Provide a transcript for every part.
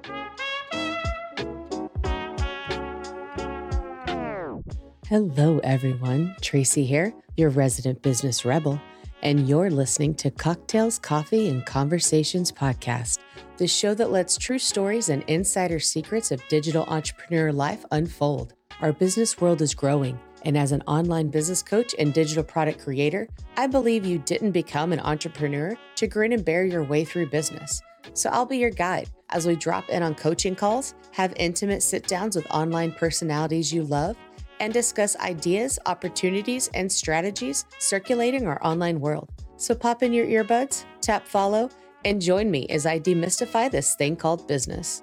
Hello, everyone. Tracy here, your resident business rebel, and you're listening to Cocktails, Coffee, and Conversations podcast, the show that lets true stories and insider secrets of digital entrepreneur life unfold. Our business world is growing, and as an online business coach and digital product creator, I believe you didn't become an entrepreneur to grin and bear your way through business. So I'll be your guide as we drop in on coaching calls, have intimate sit-downs with online personalities you love, and discuss ideas, opportunities, and strategies circulating our online world. So pop in your earbuds, tap follow, and join me as I demystify this thing called business.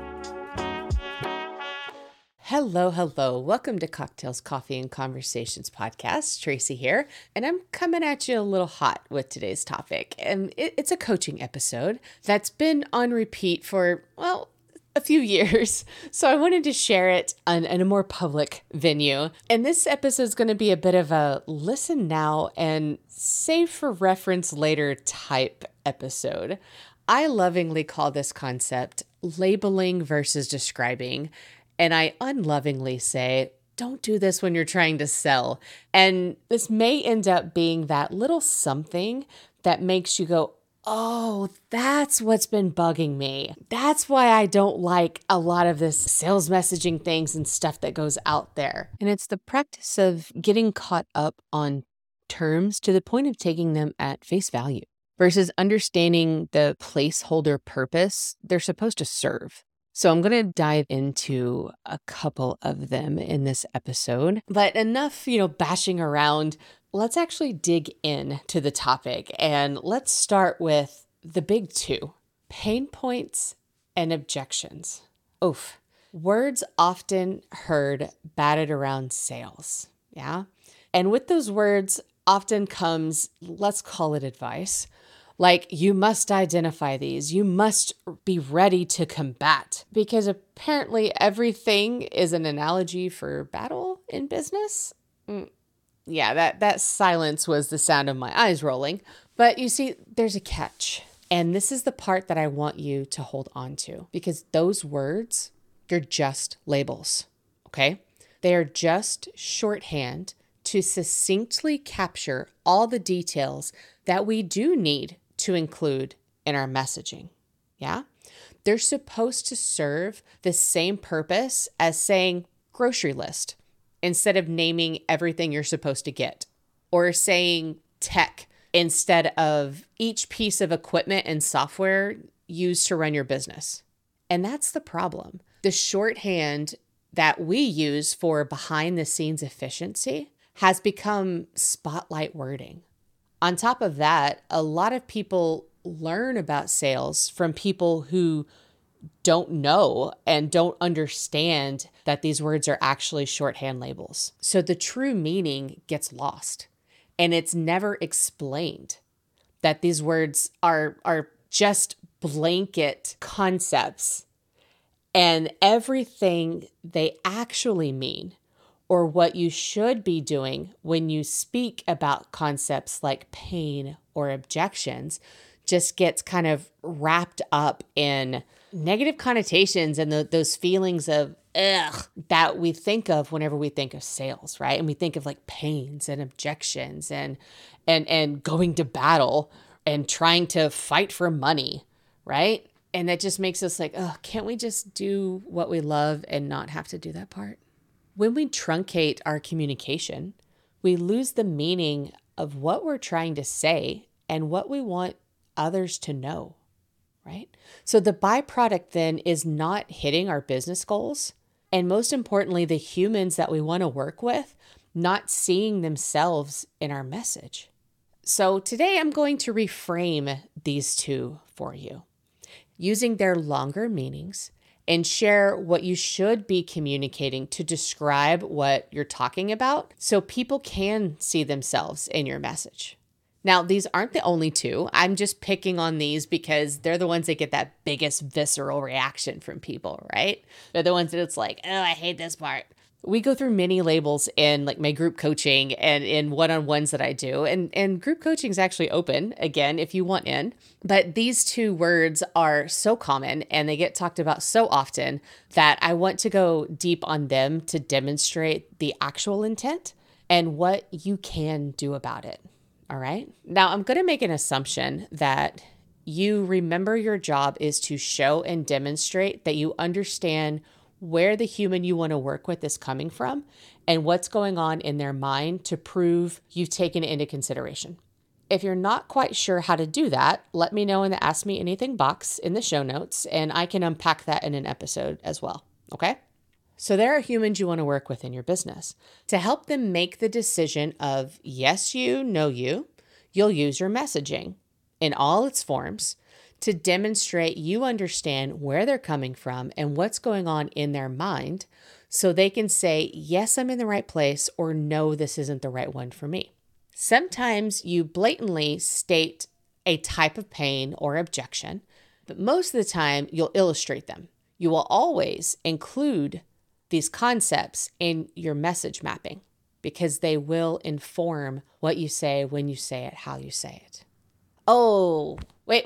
Hello. Welcome to Cocktails, Coffee, and Conversations podcast. Tracy here, and I'm coming at you a little hot with today's topic. And it's a coaching episode that's been on repeat for, a few years. So I wanted to share it in a more public venue. And this episode is going to be a bit of a listen now and save for reference later type episode. I lovingly call this concept labeling versus describing. And I unlovingly say, don't do this when you're trying to sell. And this may end up being that little something that makes you go, oh, that's what's been bugging me. That's why I don't like a lot of this sales messaging things and stuff that goes out there. And it's the practice of getting caught up on terms to the point of taking them at face value versus understanding the placeholder purpose they're supposed to serve. So I'm going to dive into a couple of them in this episode, but enough, bashing around. Let's actually dig in to the topic, and let's start with the big two: pain points and objections. Oof. Words often heard batted around sales. Yeah. And with those words often comes, let's call it advice. Like, you must identify these. You must be ready to combat, because apparently everything is an analogy for battle in business. Yeah, that silence was the sound of my eyes rolling. But you see, there's a catch. And this is the part that I want you to hold on to, because those words, they're just labels, okay? They are just shorthand to succinctly capture all the details that we do need to include in our messaging, yeah? They're supposed to serve the same purpose as saying grocery list, instead of naming everything you're supposed to get, or saying tech instead of each piece of equipment and software used to run your business. And that's the problem. The shorthand that we use for behind the scenes efficiency has become spotlight wording. On top of that, a lot of people learn about sales from people who don't know and don't understand that these words are actually shorthand labels. So the true meaning gets lost, and it's never explained that these words are just blanket concepts, and everything they actually mean, or what you should be doing when you speak about concepts like pain or objections, just gets kind of wrapped up in negative connotations and those feelings of that we think of whenever we think of sales, right? And we think of like pains and objections and going to battle and trying to fight for money, right? And that just makes us like, can't we just do what we love and not have to do that part? When we truncate our communication, we lose the meaning of what we're trying to say and what we want others to know, right? So the byproduct then is not hitting our business goals, and most importantly, the humans that we want to work with not seeing themselves in our message. So today I'm going to reframe these two for you, using their longer meanings, and share what you should be communicating to describe what you're talking about so people can see themselves in your message. Now, these aren't the only two. I'm just picking on these because they're the ones that get that biggest visceral reaction from people, right? They're the ones that it's like, I hate this part. We go through many labels in like my group coaching and in one-on-ones that I do. And group coaching is actually open again, if you want in, but these two words are so common and they get talked about so often that I want to go deep on them to demonstrate the actual intent and what you can do about it. All right. Now I'm going to make an assumption that you remember your job is to show and demonstrate that you understand where the human you want to work with is coming from and what's going on in their mind to prove you've taken it into consideration. If you're not quite sure how to do that, let me know in the Ask Me Anything box in the show notes, and I can unpack that in an episode as well. Okay? So there are humans you want to work with in your business. To help them make the decision of yes, you, no, you'll use your messaging in all its forms to demonstrate you understand where they're coming from and what's going on in their mind so they can say, yes, I'm in the right place, or no, this isn't the right one for me. Sometimes you blatantly state a type of pain or objection, but most of the time you'll illustrate them. You will always include these concepts in your message mapping because they will inform what you say, when you say it, how you say it. Oh, wait.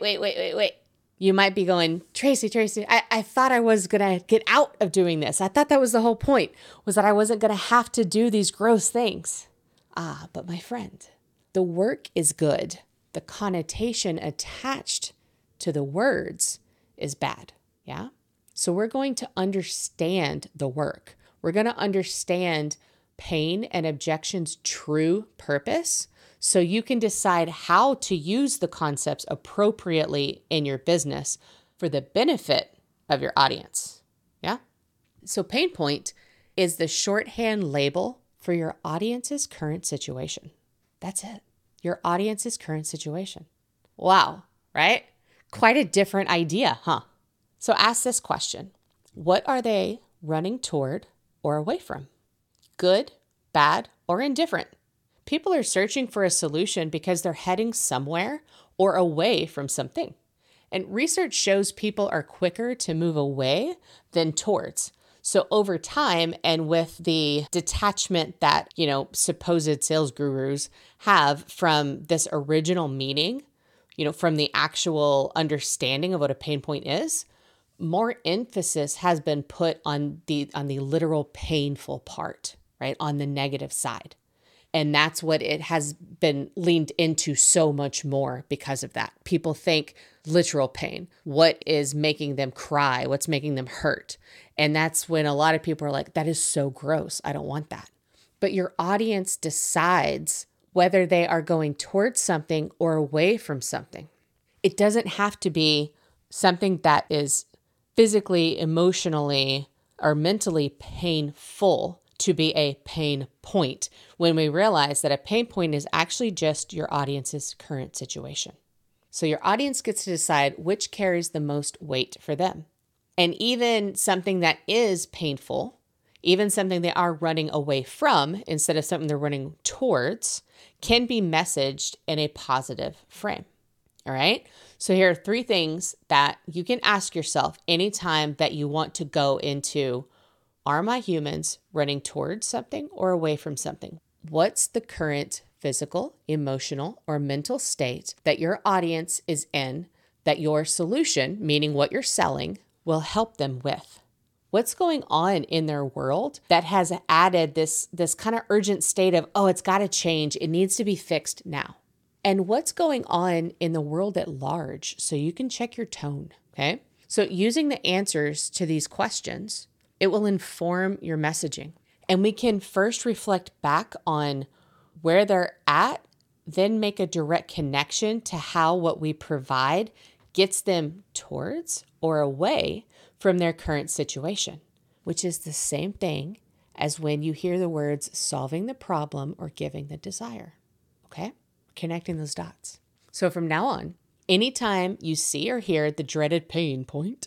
You might be going, Tracy, I thought I was going to get out of doing this. I thought that was the whole point, was that I wasn't going to have to do these gross things. Ah, but my friend, the work is good. The connotation attached to the words is bad. Yeah? So we're going to understand the work. We're going to understand pain and objection's true purpose so you can decide how to use the concepts appropriately in your business for the benefit of your audience. Yeah? So pain point is the shorthand label for your audience's current situation. That's it. Your audience's current situation. Wow, right? Quite a different idea, huh? So ask this question. What are they running toward or away from? Good, bad, or indifferent? People are searching for a solution because they're heading somewhere or away from something. And research shows people are quicker to move away than towards. So over time, and with the detachment that, supposed sales gurus have from this original meaning, from the actual understanding of what a pain point is, more emphasis has been put on the literal painful part, right? On the negative side. And that's what it has been leaned into so much more because of that. People think literal pain. What is making them cry? What's making them hurt? And that's when a lot of people are like, that is so gross. I don't want that. But your audience decides whether they are going towards something or away from something. It doesn't have to be something that is physically, emotionally, or mentally painful to be a pain point when we realize that a pain point is actually just your audience's current situation. So your audience gets to decide which carries the most weight for them. And even something that is painful, even something they are running away from instead of something they're running towards, can be messaged in a positive frame. All right. So here are 3 things that you can ask yourself anytime that you want to go into, are my humans running towards something or away from something? What's the current physical, emotional, or mental state that your audience is in that your solution, meaning what you're selling, will help them with? What's going on in their world that has added this kind of urgent state of, oh, it's got to change. It needs to be fixed now. And what's going on in the world at large so you can check your tone, okay? So using the answers to these questions, it will inform your messaging. And we can first reflect back on where they're at, then make a direct connection to how what we provide gets them towards or away from their current situation, which is the same thing as when you hear the words solving the problem or giving the desire. Okay? Connecting those dots. So from now on, anytime you see or hear the dreaded pain point,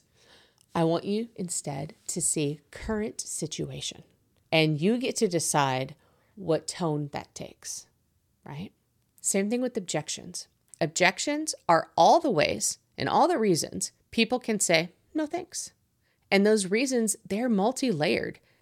I want you instead to see current situation. And you get to decide what tone that takes, right? Same thing with objections. Objections are all the ways and all the reasons people can say, no thanks. And those reasons, they're multi-layered.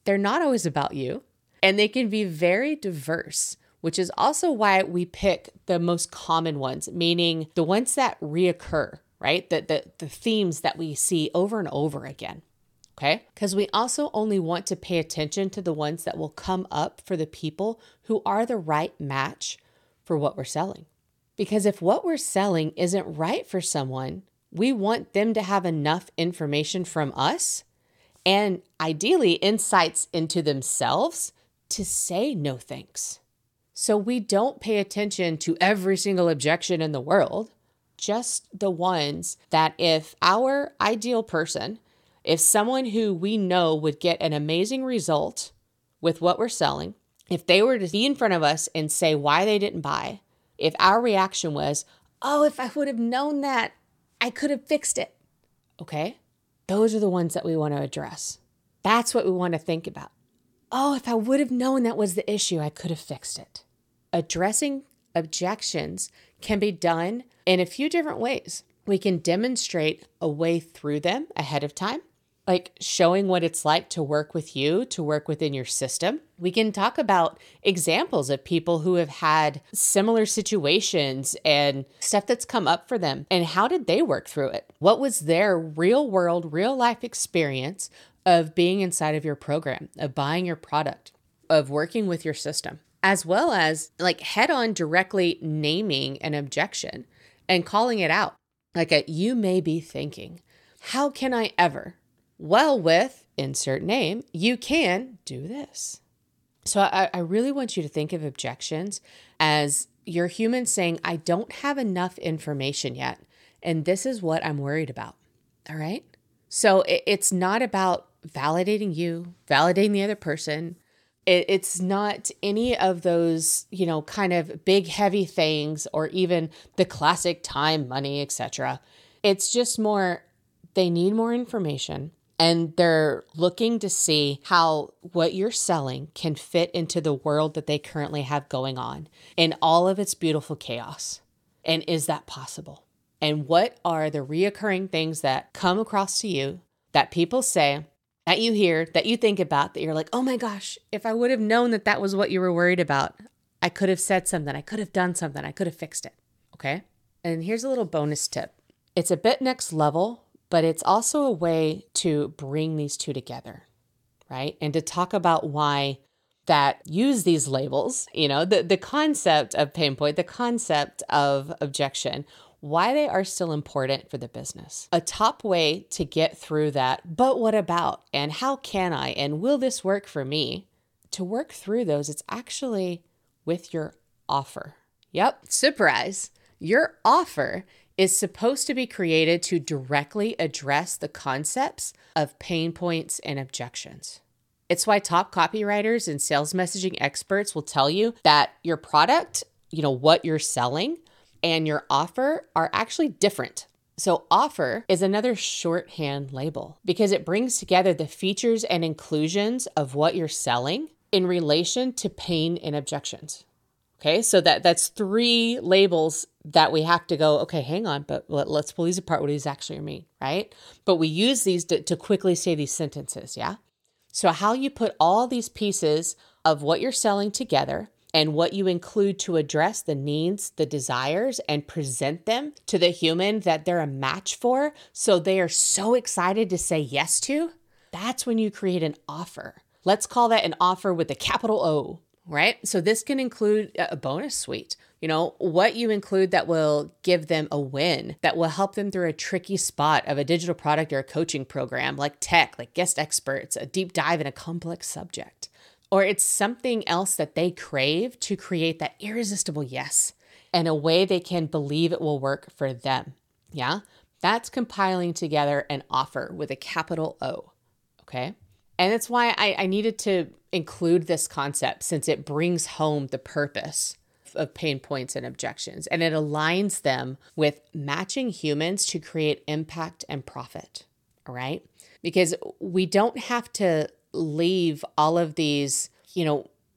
They're not always about you, and they can be very diverse, which is also why we pick the most common ones, meaning the ones that reoccur, right? The themes that we see over and over again, okay? Because we also only want to pay attention to the ones that will come up for the people who are the right match for what we're selling. Because if what we're selling isn't right for someone, we want them to have enough information from us and ideally insights into themselves to say no thanks. So we don't pay attention to every single objection in the world, just the ones that if our ideal person, if someone who we know would get an amazing result with what we're selling, if they were to be in front of us and say why they didn't buy, if our reaction was, oh, if I would have known that, I could have fixed it. Okay? Those are the ones that we want to address. That's what we want to think about. Oh, if I would have known that was the issue, I could have fixed it. Addressing objections can be done in a few different ways. We can demonstrate a way through them ahead of time, like showing what it's like to work with you, to work within your system. We can talk about examples of people who have had similar situations and stuff that's come up for them and how did they work through it? What was their real world, real life experience of being inside of your program, of buying your product, of working with your system, as well as like head on directly naming an objection and calling it out. Like you may be thinking, how can I ever? Well, with insert name, you can do this. So I really want you to think of objections as your human saying, I don't have enough information yet, and this is what I'm worried about. All right? So it's not about validating you, validating the other person. It's not any of those, kind of big, heavy things or even the classic time, money, etc. It's just more, they need more information. And they're looking to see how what you're selling can fit into the world that they currently have going on in all of its beautiful chaos. And is that possible? And what are the reoccurring things that come across to you that people say, that you hear, that you think about, that you're like, oh my gosh, if I would have known that that was what you were worried about, I could have said something, I could have done something, I could have fixed it. Okay? And here's a little bonus tip. It's a bit next level, but it's also a way to bring these two together, right? And to talk about why that use these labels, the concept of pain point, the concept of objection, why they are still important for the business. A top way to get through that, but what about, and how can I, and will this work for me? To work through those, it's actually with your offer. Yep, surprise. Your offer is supposed to be created to directly address the concepts of pain points and objections. It's why top copywriters and sales messaging experts will tell you that your product, what you're selling, and your offer are actually different. So offer is another shorthand label because it brings together the features and inclusions of what you're selling in relation to pain and objections. Okay, so that's three labels that we have to go, okay, hang on, but let's pull these apart, what these actually mean, right? But we use these to quickly say these sentences, yeah? So how you put all these pieces of what you're selling together and what you include to address the needs, the desires, and present them to the human that they're a match for, so they are so excited to say yes to, that's when you create an offer. Let's call that an offer with a capital O. Right? So this can include a bonus suite, what you include that will give them a win, that will help them through a tricky spot of a digital product or a coaching program like tech, like guest experts, a deep dive in a complex subject. Or it's something else that they crave to create that irresistible yes and a way they can believe it will work for them. Yeah? That's compiling together an offer with a capital O. Okay? And that's why I needed to include this concept since it brings home the purpose of pain points and objections, and it aligns them with matching humans to create impact and profit, all right? Because we don't have to leave all of these,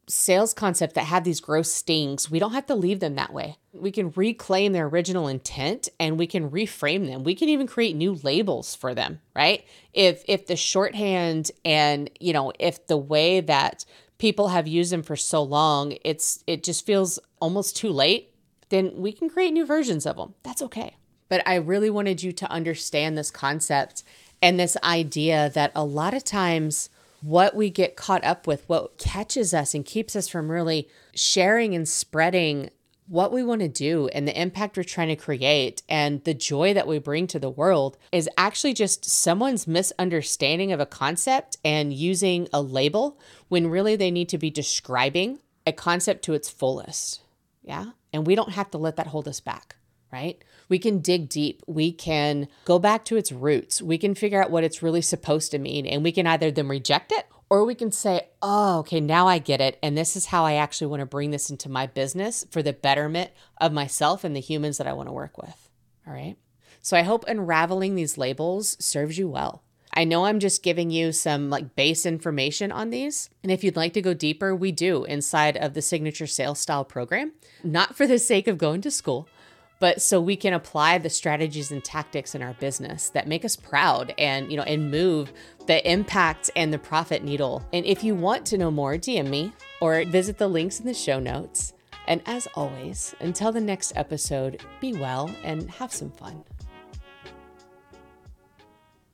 sales concepts that have these gross stings, we don't have to leave them that way. We can reclaim their original intent and we can reframe them. We can even create new labels for them, right? If the shorthand and, if the way that people have used them for so long, it just feels almost too late, then we can create new versions of them. That's okay. But I really wanted you to understand this concept and this idea that a lot of times what we get caught up with, what catches us and keeps us from really sharing and spreading what we want to do and the impact we're trying to create and the joy that we bring to the world is actually just someone's misunderstanding of a concept and using a label when really they need to be describing a concept to its fullest. Yeah. And we don't have to let that hold us back, right? We can dig deep. We can go back to its roots. We can figure out what it's really supposed to mean. And we can either then reject it or we can say, oh, okay, now I get it. And this is how I actually want to bring this into my business for the betterment of myself and the humans that I want to work with. All right. So I hope unraveling these labels serves you well. I know I'm just giving you some base information on these. And if you'd like to go deeper, we do inside of the Signature Sales Style program, not for the sake of going to school, but so we can apply the strategies and tactics in our business that make us proud and, and move the impact and the profit needle. And if you want to know more, DM me or visit the links in the show notes. And as always, until the next episode, be well and have some fun.